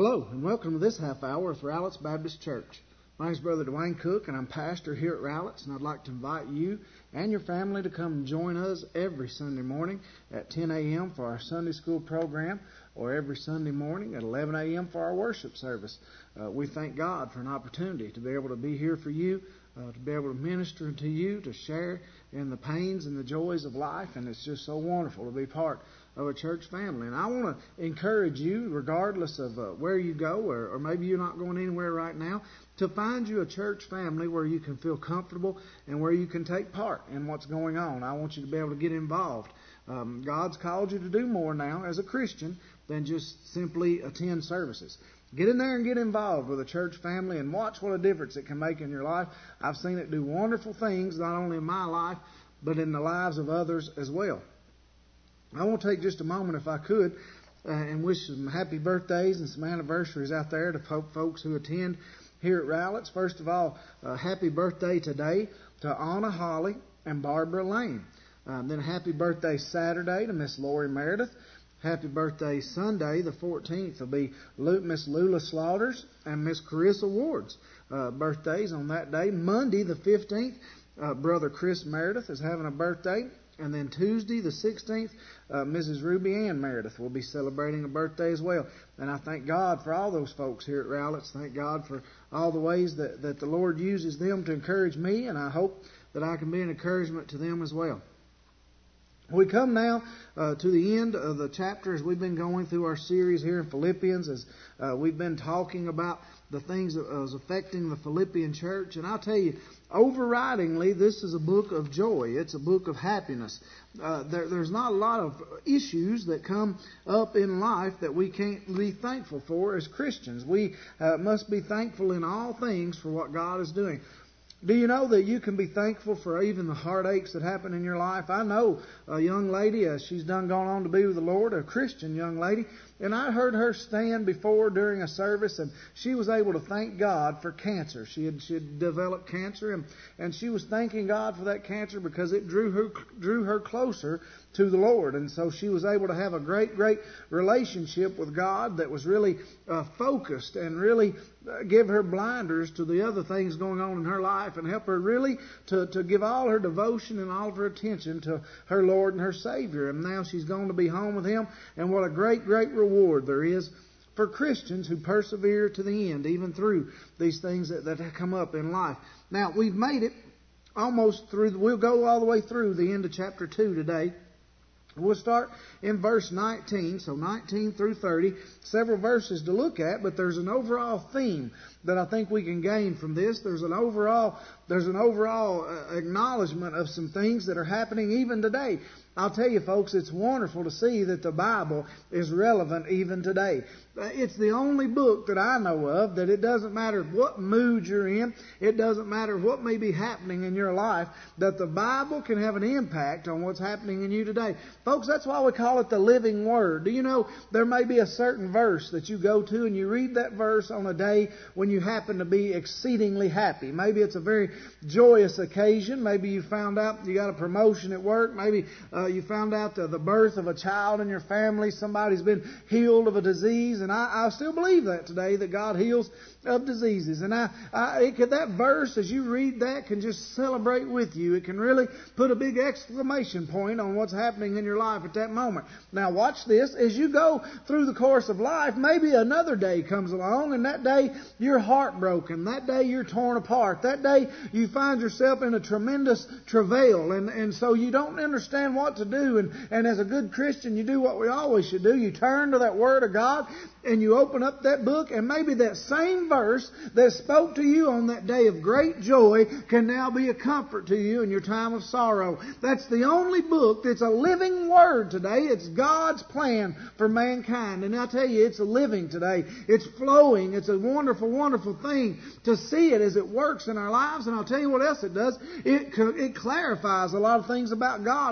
Hello, and welcome to this half hour with Rowlett's Baptist Church. My name is Brother Dwayne Cook, and I'm pastor here at Rowlett's, and I'd like to invite you and your family to come and join us every Sunday morning at 10 a.m. for our Sunday school program, or every Sunday morning at 11 a.m. for our worship service. We thank God for an opportunity to be able to be here for you, to be able to minister to you, to share in the pains and the joys of life, and it's just so wonderful to be part of a church family. And I want to encourage you, regardless of where you go, or maybe you're not going anywhere right now, to find you a church family where you can feel comfortable and where you can take part in what's going on. I want you to be able to get involved. God's called you to do more now as a Christian than just simply attend services. Get in there and get involved with a church family and watch what a difference it can make in your life. I've seen it do wonderful things, not only in my life, but in the lives of others as well. I want to take just a moment, if I could, and wish some happy birthdays and some anniversaries out there to folks who attend here at Rowlett's. First of all, happy birthday today to Anna Holly and Barbara Lane. Then happy birthday Saturday to Miss Lori Meredith. Happy birthday Sunday, the 14th, will be Miss Lula Slaughters and Miss Carissa Ward's birthdays on that day. Monday, the 15th, Brother Chris Meredith is having a birthday. And then Tuesday, the 16th, Mrs. Ruby Ann Meredith will be celebrating a birthday as well. And I thank God for all those folks here at Rowlett's. Thank God for all the ways that the Lord uses them to encourage me, and I hope that I can be an encouragement to them as well. We come now to the end of the chapter as we've been going through our series here in Philippians, as we've been talking about the things that was affecting the Philippian church. And I'll tell you, overridingly, this is a book of joy. It's a book of happiness. There's not a lot of issues that come up in life that we can't be thankful for as Christians. We must be thankful in all things for what God is doing. Do you know that you can be thankful for even the heartaches that happen in your life? I know a young lady, she's gone on to be with the Lord, a Christian young lady, and I heard her stand before during a service, and she was able to thank God for cancer. She had developed cancer, and she was thanking God for that cancer because it drew her closer to the Lord. And so she was able to have a great relationship with God that was really focused and really give her blinders to the other things going on in her life and help her really to give all her devotion and all of her attention to her Lord and her Savior. And now she's going to be home with Him, and what a great reward there is for Christians who persevere to the end, even through these things that come up in life. Now, we've made it almost through. We'll go all the way through the end of chapter 2 today. We'll start in verse 19, so 19 through 30, several verses to look at, but there's an overall theme that I think we can gain from this. There's an overall acknowledgement of some things that are happening even today. I'll tell you, folks, it's wonderful to see that the Bible is relevant even today. It's the only book that I know of that it doesn't matter what mood you're in, it doesn't matter what may be happening in your life, that the Bible can have an impact on what's happening in you today. Folks, that's why we call it the living Word. Do you know there may be a certain verse that you go to and you read that verse on a day when you happen to be exceedingly happy? Maybe it's a very joyous occasion. Maybe you found out you got a promotion at work. Maybe you found out the birth of a child in your family. Somebody's been healed of a disease. And I still believe that today, that God heals of diseases. And that verse, as you read that, can just celebrate with you. It can really put a big exclamation point on what's happening in your life at that moment. Now watch this. As you go through the course of life, maybe another day comes along, and that day you're heartbroken. That day you're torn apart. That day you find yourself in a tremendous travail. And so you don't understand what to do. And as a good Christian, you do what we always should do. You turn to that Word of God, and you open up that book, and maybe that same verse that spoke to you on that day of great joy can now be a comfort to you in your time of sorrow. That's the only book that's a living Word today. It's God's plan for mankind. And I tell you, it's living today. It's flowing. It's a wonderful thing to see it as it works in our lives. And I'll tell you what else it does. It clarifies a lot of things about God in our lives.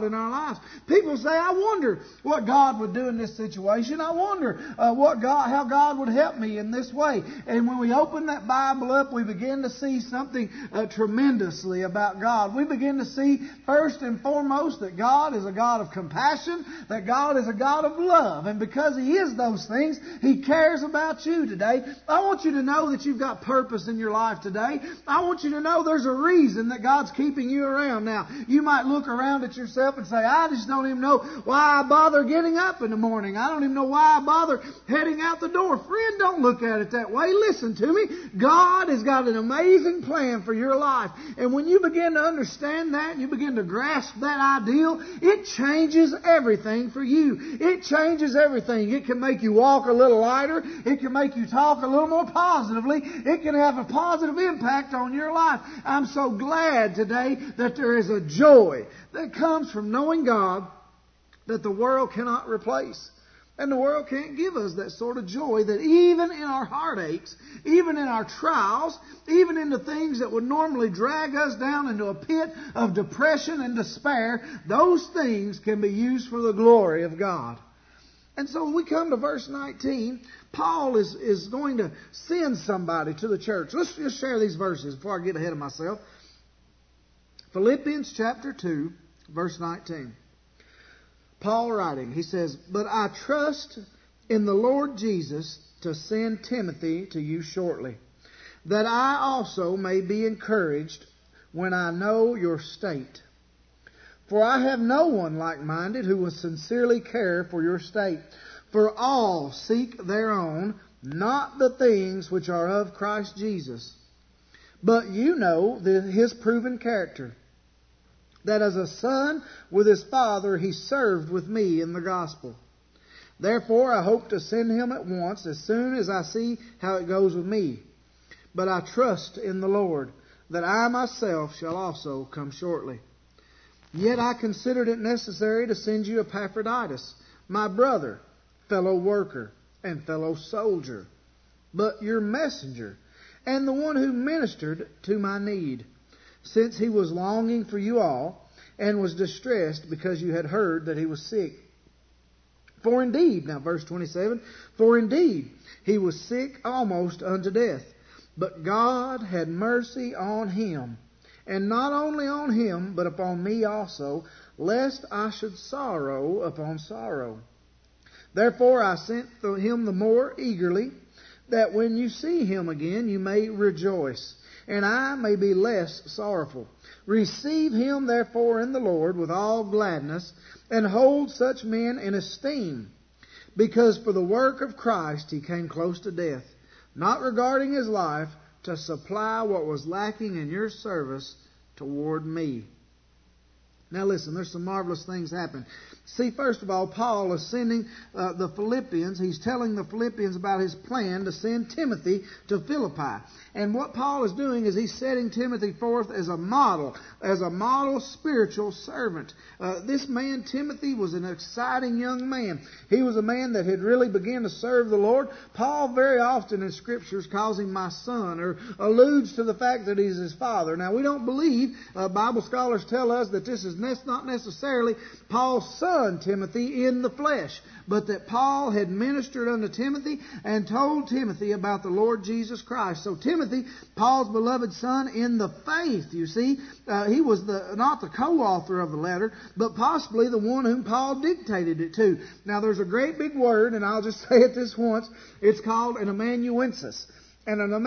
lives. People say, I wonder what God would do in this situation. I wonder how God would help me in this way. And when we open that Bible up, we begin to see something tremendously about God. We begin to see, first and foremost, that God is a God of compassion, that God is a God of love. And because He is those things, He cares about you today. I want you to know that you've got purpose in your life today. I want you to know there's a reason that God's keeping you around. Now, you might look around at yourself and say, I just don't even know why I bother getting up in the morning. I don't even know why I bother heading out the door. Friend, don't look at it that way. Listen to me. God has got an amazing plan for your life. And when you begin to understand that, and you begin to grasp that ideal, it changes everything for you. It changes everything. It can make you walk a little lighter. It can make you talk a little more positively. It can have a positive impact on your life. I'm so glad today that there is a joy that comes from knowing God that the world cannot replace. And the world can't give us that sort of joy that even in our heartaches, even in our trials, even in the things that would normally drag us down into a pit of depression and despair, those things can be used for the glory of God. And so when we come to verse 19, Paul is going to send somebody to the church. Let's just share these verses before I get ahead of myself. Philippians chapter 2, verse 19. Paul writing, he says, But I trust in the Lord Jesus to send Timothy to you shortly, that I also may be encouraged when I know your state. For I have no one like-minded who will sincerely care for your state. For all seek their own, not the things which are of Christ Jesus. But you know His proven character, that as a son with his father he served with me in the gospel. Therefore I hope to send him at once as soon as I see how it goes with me. But I trust in the Lord that I myself shall also come shortly. Yet I considered it necessary to send you Epaphroditus, my brother, fellow worker, and fellow soldier, but your messenger, and the one who ministered to my need, since he was longing for you all, and was distressed because you had heard that he was sick. For indeed, now verse 27, for indeed he was sick almost unto death, but God had mercy on him, and not only on him, but upon me also, lest I should sorrow upon sorrow. Therefore I sent him the more eagerly, that when you see him again you may rejoice, and I may be less sorrowful. Receive him therefore in the Lord with all gladness, and hold such men in esteem, because for the work of Christ he came close to death, not regarding his life, to supply what was lacking in your service toward me. Now listen, there's some marvelous things happen. See, first of all, Paul is sending the Philippians. He's telling the Philippians about his plan to send Timothy to Philippi. And what Paul is doing is he's setting Timothy forth as a model spiritual servant. This man, Timothy, was an exciting young man. He was a man that had really begun to serve the Lord. Paul very often in Scriptures calls him my son, or alludes to the fact that he's his father. Now, we don't believe, Bible scholars tell us that this is not necessarily Paul's son, Timothy, in the flesh, but that Paul had ministered unto Timothy and told Timothy about the Lord Jesus Christ. So Timothy, Paul's beloved son in the faith, you see, he was not the co-author of the letter, but possibly the one whom Paul dictated it to. Now there's a great big word, and I'll just say it this once. It's called an amanuensis. And an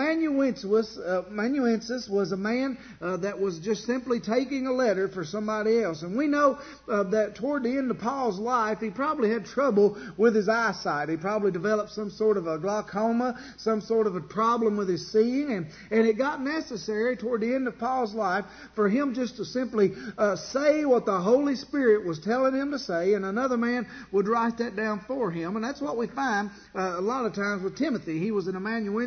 amanuensis was a man that was just simply taking a letter for somebody else. And we know that toward the end of Paul's life, he probably had trouble with his eyesight. He probably developed some sort of a glaucoma, some sort of a problem with his seeing. And it got necessary toward the end of Paul's life for him just to simply say what the Holy Spirit was telling him to say, and another man would write that down for him. And that's what we find a lot of times with Timothy. He was an amanuensis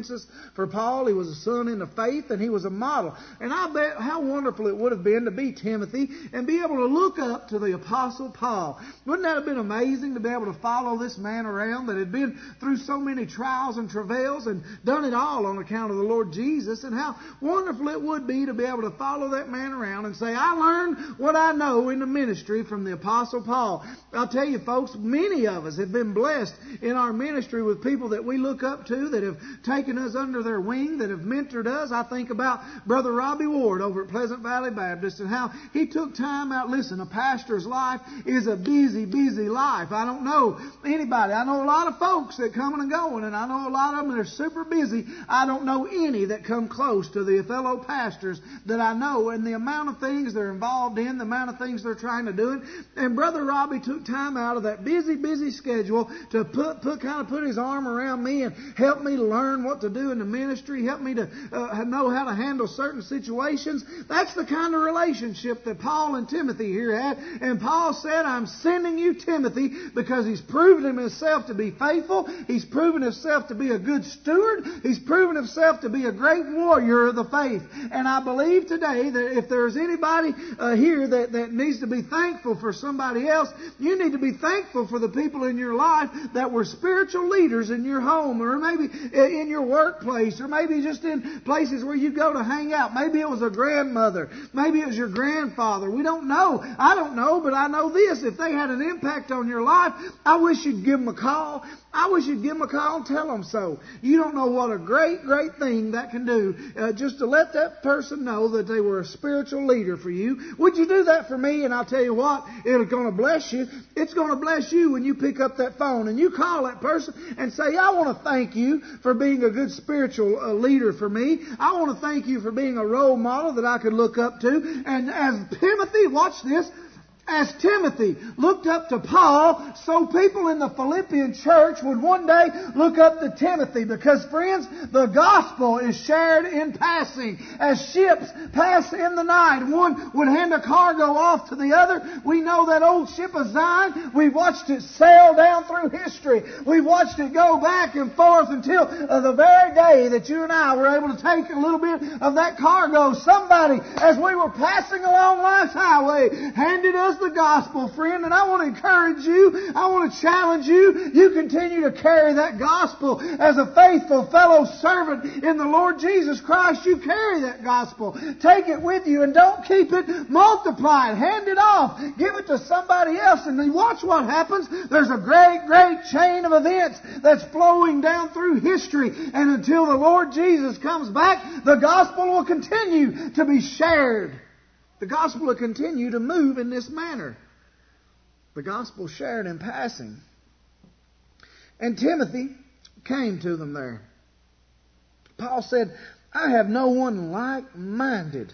for Paul. He was a son in the faith, and he was a model. And I bet how wonderful it would have been to be Timothy and be able to look up to the Apostle Paul. Wouldn't that have been amazing to be able to follow this man around that had been through so many trials and travails and done it all on account of the Lord Jesus? And how wonderful it would be to be able to follow that man around and say, I learned what I know in the ministry from the Apostle Paul. I'll tell you, folks, many of us have been blessed in our ministry with people that we look up to, that have taken us under their wing, that have mentored us. I think about Brother Robbie Ward over at Pleasant Valley Baptist and how he took time out. Listen, a pastor's life is a busy, busy life. I don't know anybody. I know a lot of folks that come and going, and I know a lot of them that are super busy. I don't know any that come close to the fellow pastors that I know, and the amount of things they're involved in, the amount of things they're trying to do. And Brother Robbie took time out of that busy, busy schedule to put his arm around me and help me learn what to do in the ministry, help me to know how to handle certain situations. That's the kind of relationship that Paul and Timothy here had. And Paul said, I'm sending you Timothy because he's proven himself to be faithful. He's proven himself to be a good steward. He's proven himself to be a great warrior of the faith. And I believe today that if there's anybody here that needs to be thankful for somebody else, you need to be thankful for the people in your life that were spiritual leaders in your home, or maybe in your workplace, or maybe just in places where you go to hang out. Maybe it was a grandmother. Maybe it was your grandfather. We don't know. I don't know, but I know this. If they had an impact on your life, I wish you'd give them a call. I wish you'd give them a call and tell them so. You don't know what a great, great thing that can do, just to let that person know that they were a spiritual leader for you. Would you do that for me? And I'll tell you what, it's going to bless you. It's going to bless you when you pick up that phone and you call that person and say, I want to thank you for being a good spiritual leader for me. I want to thank you for being a role model that I could look up to. And as Timothy, watch this, as Timothy looked up to Paul, so people in the Philippian church would one day look up to Timothy. Because, friends, the gospel is shared in passing. As ships pass in the night, one would hand a cargo off to the other. We know that old ship of Zion. We've watched it sail down through history. We've watched it go back and forth until the very day that you and I were able to take a little bit of that cargo. Somebody, as we were passing along life's highway, handed us the gospel, friend, and I want to encourage you. I want to challenge you. You continue to carry that gospel as a faithful fellow servant in the Lord Jesus Christ. You carry that gospel. Take it with you and don't keep it. Multiply it. Hand it off. Give it to somebody else, and then watch what happens. There's a great, great chain of events that's flowing down through history, and until the Lord Jesus comes back, the gospel will continue to be shared. The gospel will continue to move in this manner. The gospel shared in passing. And Timothy came to them there. Paul said, I have no one like-minded.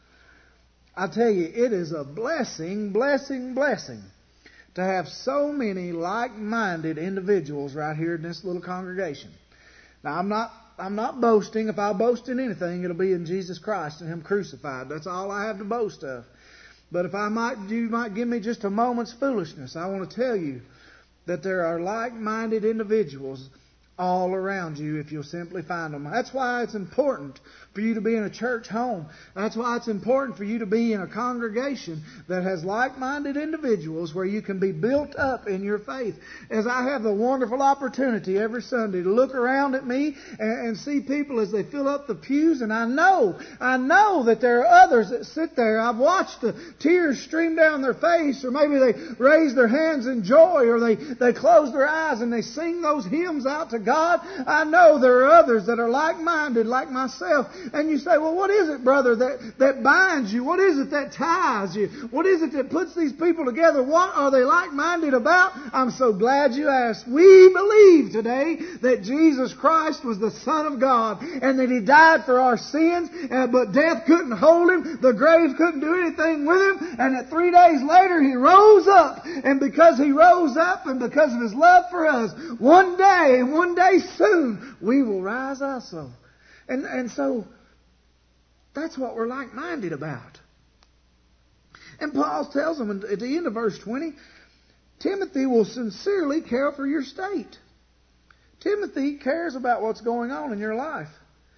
I tell you, it is a blessing, blessing, blessing to have so many like-minded individuals right here in this little congregation. Now, I'm not boasting. If I boast in anything, it'll be in Jesus Christ and Him crucified. That's all I have to boast of. But if you might give me just a moment's foolishness, I want to tell you that there are like-minded individuals all around you if you'll simply find them. That's why it's important for you to be in a church home. That's why it's important for you to be in a congregation that has like-minded individuals where you can be built up in your faith. As I have the wonderful opportunity every Sunday to look around at me and see people as they fill up the pews, and I know that there are others that sit there. I've watched the tears stream down their face, or maybe they raise their hands in joy, or they close their eyes and they sing those hymns out to God. I know there are others that are like-minded, like myself. And you say, well, what is it, brother, that binds you? What is it that ties you? What is it that puts these people together? What are they like-minded about? I'm so glad you asked. We believe today that Jesus Christ was the Son of God and that He died for our sins, but death couldn't hold Him. The grave couldn't do anything with Him. And that 3 days later He rose up. And because He rose up and because of His love for us, one day soon, we will rise also. And so, that's what we're like-minded about. And Paul tells them at the end of verse 20, Timothy will sincerely care for your state. Timothy cares about what's going on in your life.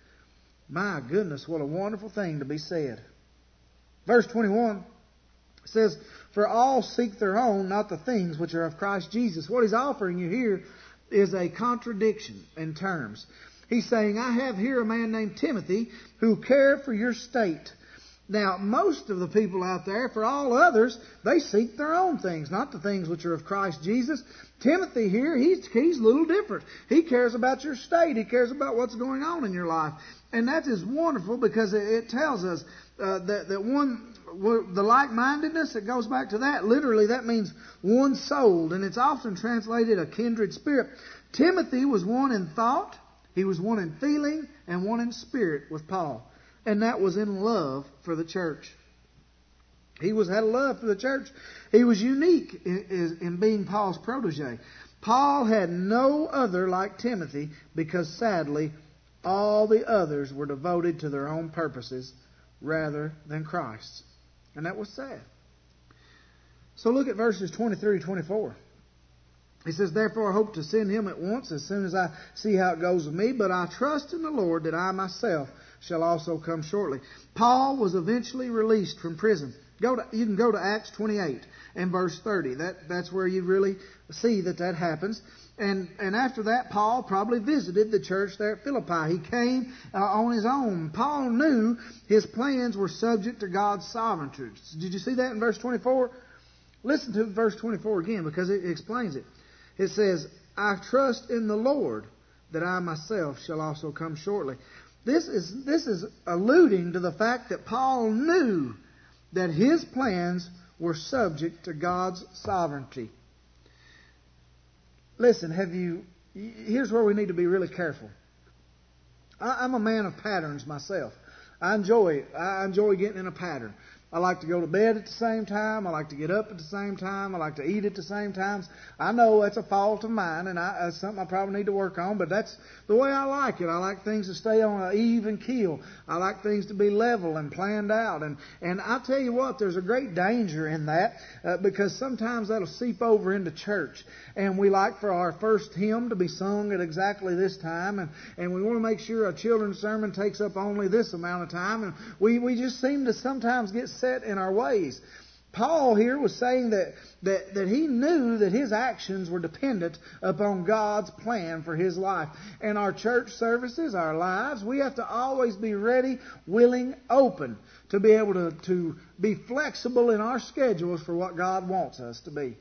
My goodness, what a wonderful thing to be said. Verse 21 says, for all seek their own, not the things which are of Christ Jesus. What he's offering you here is a contradiction in terms. He's saying, I have here a man named Timothy who care for your state. Now, most of the people out there, for all others, they seek their own things, not the things which are of Christ Jesus. Timothy here, he's a little different. He cares about your state. He cares about what's going on in your life. And that is wonderful because it tells us that one, the like-mindedness, it goes back to that. Literally, that means one-souled, and it's often translated a kindred spirit. Timothy was one in thought, he was one in feeling, and one in spirit with Paul. And that was in love for the church. He had a love for the church. He was unique in being Paul's protege. Paul had no other like Timothy because, sadly, all the others were devoted to their own purposes rather than Christ's. And that was sad. So look at verses 23 to 24. He says, therefore I hope to send him at once as soon as I see how it goes with me, but I trust in the Lord that I myself shall also come shortly. Paul was eventually released from prison. You can go to Acts 28 and verse 30. That's where you really see that happens. And after that, Paul probably visited the church there at Philippi. He came on his own. Paul knew his plans were subject to God's sovereignty. Did you see that in verse 24? Listen to verse 24 again because it explains it. It says, I trust in the Lord that I myself shall also come shortly. This is alluding to the fact that Paul knew that his plans were subject to God's sovereignty. Listen, here's where we need to be really careful. I'm a man of patterns myself. I enjoy getting in a pattern. I like to go to bed at the same time. I like to get up at the same time. I like to eat at the same times. I know that's a fault of mine, and that's something I probably need to work on, but that's the way I like it. I like things to stay on an even keel. I like things to be level and planned out. And I tell you what, there's a great danger in that because sometimes that'll seep over into church. And we like for our first hymn to be sung at exactly this time, and we want to make sure a children's sermon takes up only this amount of time. And we just seem to sometimes get set in our ways. Paul here was saying that he knew that his actions were dependent upon God's plan for his life. And our church services, our lives, we have to always be ready, willing, open to be able to be flexible in our schedules for what God wants us to be.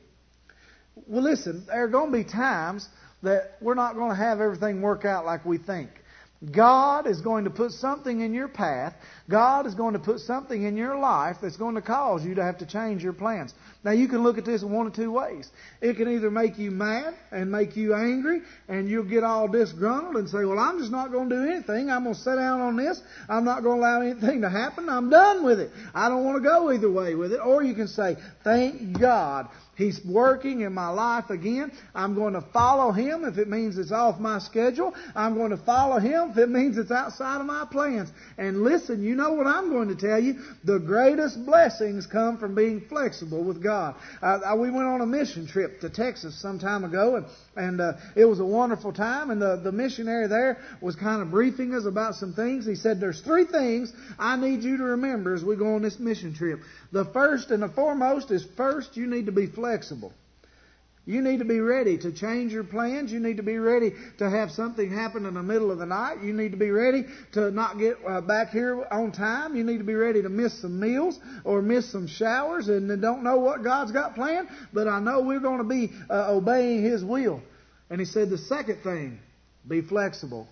Well, listen, there are going to be times that we're not going to have everything work out like we think. God is going to put something in your path. God is going to put something in your life that's going to cause you to have to change your plans. Now, you can look at this in one of two ways. It can either make you mad and make you angry, and you'll get all disgruntled and say, well, I'm just not going to do anything. I'm going to sit down on this. I'm not going to allow anything to happen. I'm done with it. I don't want to go either way with it. Or you can say, thank God, He's working in my life again. I'm going to follow Him if it means it's off my schedule. I'm going to follow Him if it means it's outside of my plans. And listen, you know what I'm going to tell you? The greatest blessings come from being flexible with God. We went on a mission trip to Texas some time ago, and it was a wonderful time. And the missionary there was kind of briefing us about some things. He said, there's 3 things I need you to remember as we go on this mission trip. The first and the foremost is first, you need to be flexible. You need to be ready to change your plans. You need to be ready to have something happen in the middle of the night. You need to be ready to not get back here on time. You need to be ready to miss some meals or miss some showers and don't know what God's got planned, but I know we're going to be obeying His will. And he said the second thing, be flexible.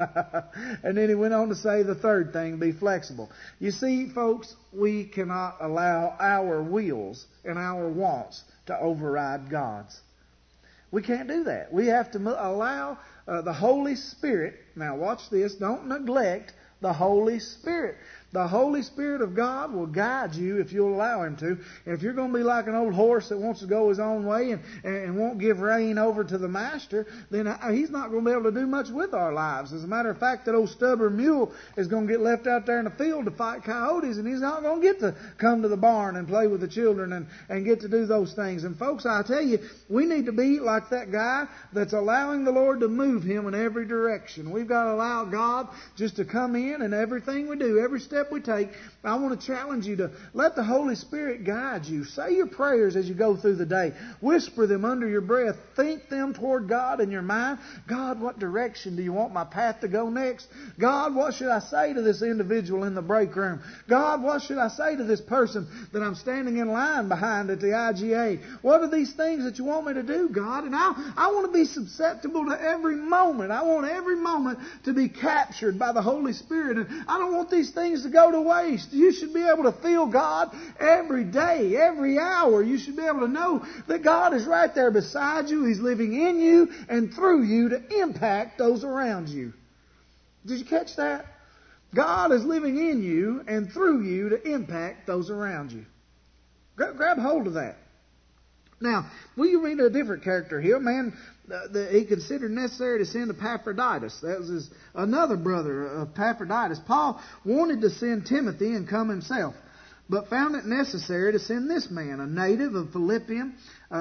And then he went on to say the third thing, be flexible. You see, folks, we cannot allow our wills and our wants to override God's. We can't do that. We have to allow the Holy Spirit. Now watch this. Don't neglect the Holy Spirit. The Holy Spirit of God will guide you if you'll allow Him to. If you're going to be like an old horse that wants to go his own way and won't give rein over to the Master, then He's not going to be able to do much with our lives. As a matter of fact, that old stubborn mule is going to get left out there in the field to fight coyotes, and he's not going to get to come to the barn and play with the children and get to do those things. And folks, I tell you, we need to be like that guy that's allowing the Lord to move him in every direction. We've got to allow God just to come in, and everything we do, every step we take, I want to challenge you to let the Holy Spirit guide you. Say your prayers as you go through the day. Whisper them under your breath. Think them toward God in your mind. God, what direction do you want my path to go next? God, what should I say to this individual in the break room? God, what should I say to this person that I'm standing in line behind at the IGA? What are these things that you want me to do, God? And I want to be susceptible to every moment. I want every moment to be captured by the Holy Spirit. And I don't want these things to go to waste. You should be able to feel God every day, every hour. You should be able to know that God is right there beside you. He's living in you and through you to impact those around you. Did you catch that? God is living in you and through you to impact those around you. Grab hold of that. Now, will you read a different character here? Man, he considered necessary to send Epaphroditus. That was another brother of Epaphroditus. Paul wanted to send Timothy and come himself, but found it necessary to send this man, a native Philippian,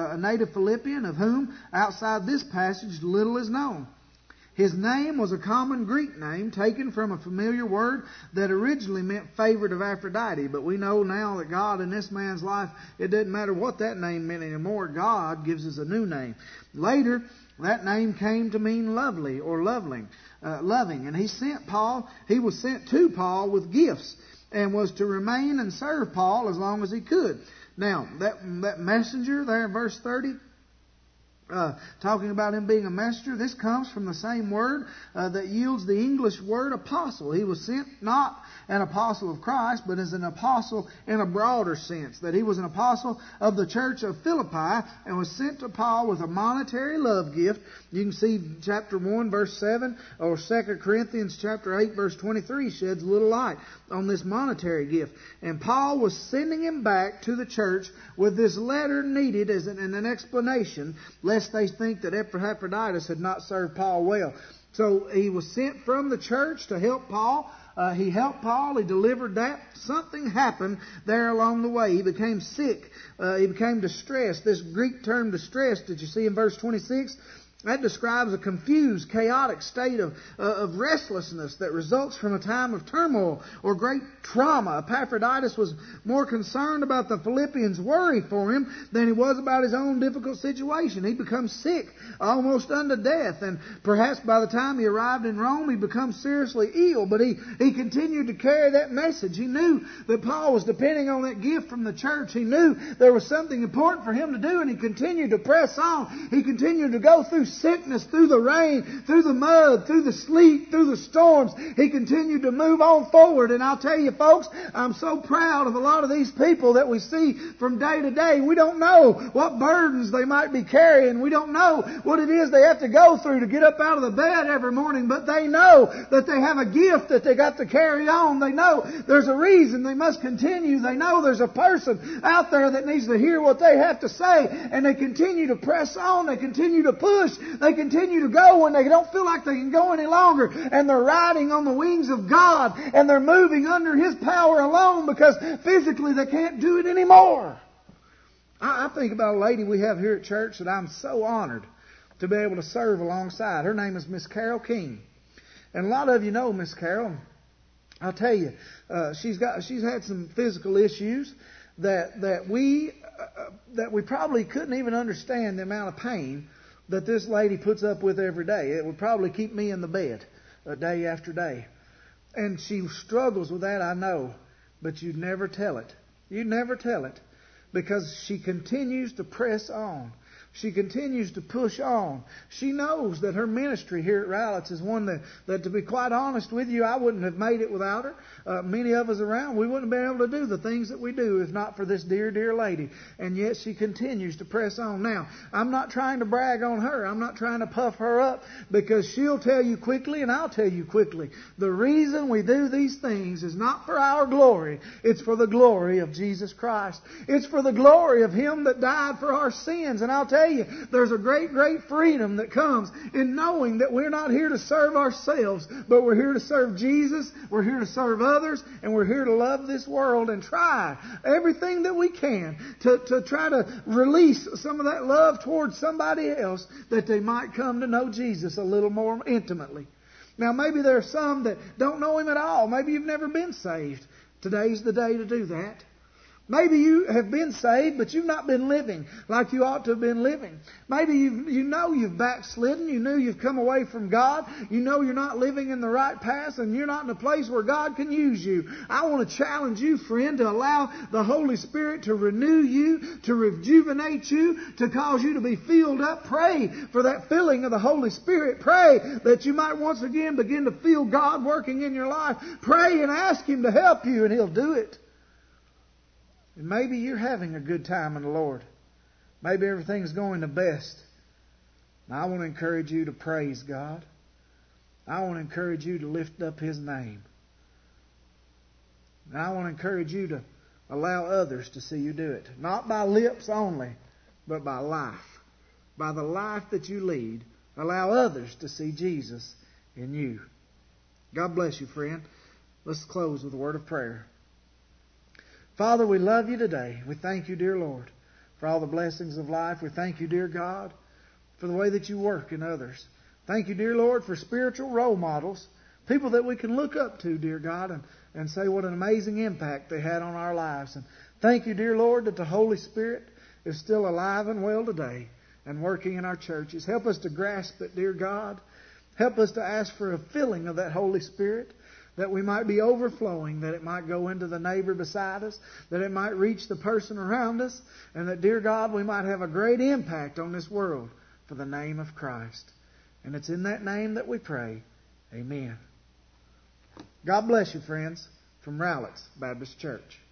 of whom, outside this passage, little is known. His name was a common Greek name taken from a familiar word that originally meant favorite of Aphrodite. But we know now that God in this man's life, it doesn't matter what that name meant anymore. God gives us a new name. Later, that name came to mean lovely or loving. And he was sent to Paul with gifts and was to remain and serve Paul as long as he could. Now, that messenger there in verse 30, talking about him being a messenger, this comes from the same word that yields the English word apostle. He was sent not an apostle of Christ, but as an apostle in a broader sense, that he was an apostle of the church of Philippi and was sent to Paul with a monetary love gift. You can see chapter 1 verse 7 or 2 Corinthians chapter 8 verse 23 sheds a little light on this monetary gift. And Paul was sending him back to the church with this letter needed as an explanation, lest they think that Epaphroditus had not served Paul well. So he was sent from the church to help Paul. He helped Paul. He delivered that. Something happened there along the way. He became sick. He became distressed. This Greek term distressed, did you see in verse 26? That describes a confused, chaotic state of restlessness that results from a time of turmoil or great trauma. Epaphroditus was more concerned about the Philippians' worry for him than he was about his own difficult situation. He becomes sick, almost unto death, and perhaps by the time he arrived in Rome, he becomes seriously ill. But he continued to carry that message. He knew that Paul was depending on that gift from the church. He knew there was something important for him to do, and he continued to press on. He continued to go through sickness, through the rain, through the mud, through the sleet, through the storms. He continued to move on forward. And I'll tell you, folks, I'm so proud of a lot of these people that we see from day to day. We don't know what burdens they might be carrying. We don't know what it is they have to go through to get up out of the bed every morning. But they know that they have a gift that they got to carry on. They know there's a reason they must continue. They know there's a person out there that needs to hear what they have to say. And they continue to press on. They continue to push. They continue to go when they don't feel like they can go any longer. And they're riding on the wings of God. And they're moving under His power alone because physically they can't do it anymore. I think about a lady we have here at church that I'm so honored to be able to serve alongside. Her name is Miss Carol King. And a lot of you know Miss Carol. I'll tell you, she's had some physical issues that we probably couldn't even understand the amount of pain that this lady puts up with every day. It would probably keep me in the bed day after day. And she struggles with that, I know. But you'd never tell it. You'd never tell it. Because she continues to press on. She continues to push on. She knows that her ministry here at Rowlett's is one that, to be quite honest with you, I wouldn't have made it without her. Many of us around, we wouldn't have been able to do the things that we do if not for this dear, dear lady. And yet she continues to press on. Now, I'm not trying to brag on her. I'm not trying to puff her up, because she'll tell you quickly and I'll tell you quickly. The reason we do these things is not for our glory. It's for the glory of Jesus Christ. It's for the glory of Him that died for our sins. And I'll tell you, there's a great, great freedom that comes in knowing that we're not here to serve ourselves, but we're here to serve Jesus, we're here to serve others, and we're here to love this world and try everything that we can to try to release some of that love towards somebody else, that they might come to know Jesus a little more intimately. Now, maybe there are some that don't know Him at all. Maybe you've never been saved. Today's the day to do that. Maybe you have been saved, but you've not been living like you ought to have been living. Maybe you've backslidden. You know you've come away from God. You know you're not living in the right path, and you're not in a place where God can use you. I want to challenge you, friend, to allow the Holy Spirit to renew you, to rejuvenate you, to cause you to be filled up. Pray for that filling of the Holy Spirit. Pray that you might once again begin to feel God working in your life. Pray and ask Him to help you, and He'll do it. And maybe you're having a good time in the Lord. Maybe everything's going the best. Now, I want to encourage you to praise God. I want to encourage you to lift up His name. And I want to encourage you to allow others to see you do it. Not by lips only, but by life. By the life that you lead, allow others to see Jesus in you. God bless you, friend. Let's close with a word of prayer. Father, we love You today. We thank You, dear Lord, for all the blessings of life. We thank You, dear God, for the way that You work in others. Thank You, dear Lord, for spiritual role models, people that we can look up to, dear God, and say what an amazing impact they had on our lives. And thank You, dear Lord, that the Holy Spirit is still alive and well today and working in our churches. Help us to grasp it, dear God. Help us to ask for a filling of that Holy Spirit, that we might be overflowing, that it might go into the neighbor beside us, that it might reach the person around us, and that, dear God, we might have a great impact on this world for the name of Christ. And it's in that name that we pray. Amen. God bless you, friends, from Rowlett's Baptist Church.